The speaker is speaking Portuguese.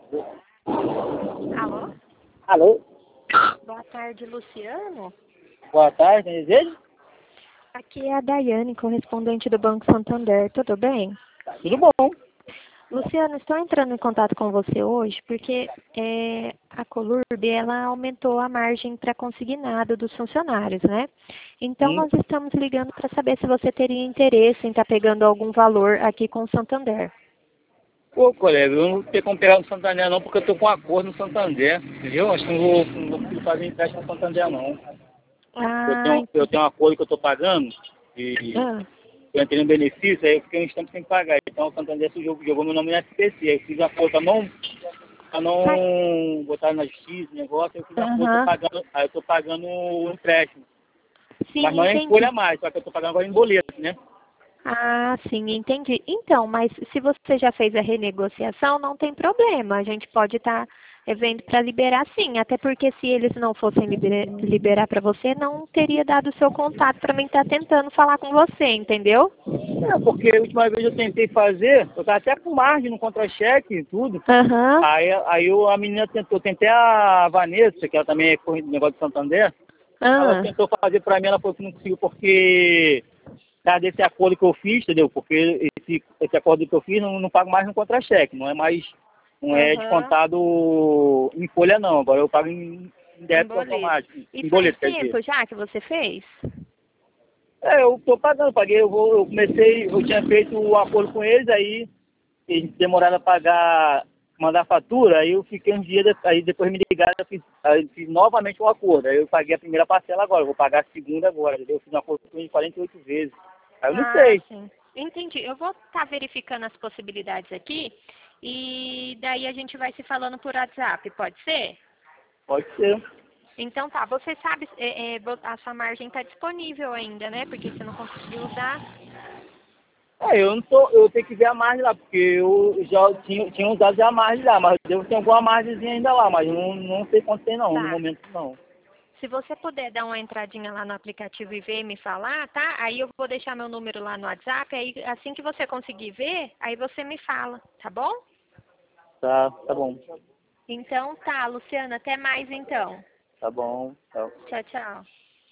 Alô? Alô? Boa tarde, Luciano. Boa tarde, tem desejo? Aqui é a Daiane, correspondente do Banco Santander. Tudo bem? Tudo bom. Luciano, estou entrando em contato com você hoje porque a Colurb ela aumentou a margem para consignado dos funcionários, né? Então, Sim. nós estamos ligando para saber se você teria interesse em estar pegando algum valor aqui com o Santander. Pô, colega, eu não tenho como pegar no Santander não, porque eu tô com um acordo no Santander, entendeu? Acho que não vou conseguir fazer empréstimo no Santander não. Ah, Eu tenho um acordo que eu tô pagando, e ah, eu entrei no benefício, aí eu fiquei uns tempos sem pagar. Então o Santander jogou meu nome no SPC, aí eu fiz um acordo pra sai. não botar na justiça o negócio, aí eu fiz um acordo, Aham. aí eu tô pagando o empréstimo. Mas Sim, não é em folha entendi. mais, só que eu tô pagando agora em boleto, né? Ah, sim, entendi. Então, mas se você já fez a renegociação, não tem problema. A gente pode estar vendo para liberar sim. Até porque se eles não fossem liberar para você, não teria dado o seu contato para mim estar tentando falar com você, entendeu? É, porque a última vez eu tentei fazer, eu tava até com margem no contra-cheque e tudo. Aham. A menina tentou, tentei a Vanessa, que ela também é negócio de Santander, ela Ah, tentou fazer pra mim, ela falou que não conseguiu porque tá desse acordo que eu fiz, entendeu? Porque esse acordo que eu fiz não pago mais no contra-cheque, não é aham. descontado em folha não, agora eu pago em Em débito boleto. automático, E em faz boleto, quer dizer. tempo já que você fez? É, eu tô pagando, eu tinha feito o acordo com eles, aí eles demoraram a pagar, mandar a fatura, aí eu fiquei uns dias, aí depois me ligaram, aí fiz novamente o acordo, aí eu paguei a primeira parcela agora, eu vou pagar a segunda agora, entendeu? Eu fiz um acordo com eles 48 vezes, aí eu não Ah, sei, sim. Entendi. Eu vou estar verificando as possibilidades aqui e daí a gente vai se falando por WhatsApp, pode ser? pode ser. Então tá, você sabe, a sua margem está disponível ainda, né? Porque você não conseguiu usar. É, eu tenho que ver a margem lá, porque eu já tinha usado já a margem lá, mas eu devo ter alguma margemzinha ainda lá, mas não sei quanto tem não, no Tá. momento não. Se você puder dar uma entradinha lá no aplicativo e ver e me falar, tá? Aí eu vou deixar meu número lá no WhatsApp, aí assim que você conseguir ver, aí você me fala, tá bom? Tá bom, Então tá, Luciana, até mais então. tá bom, tá. Tchau, tchau.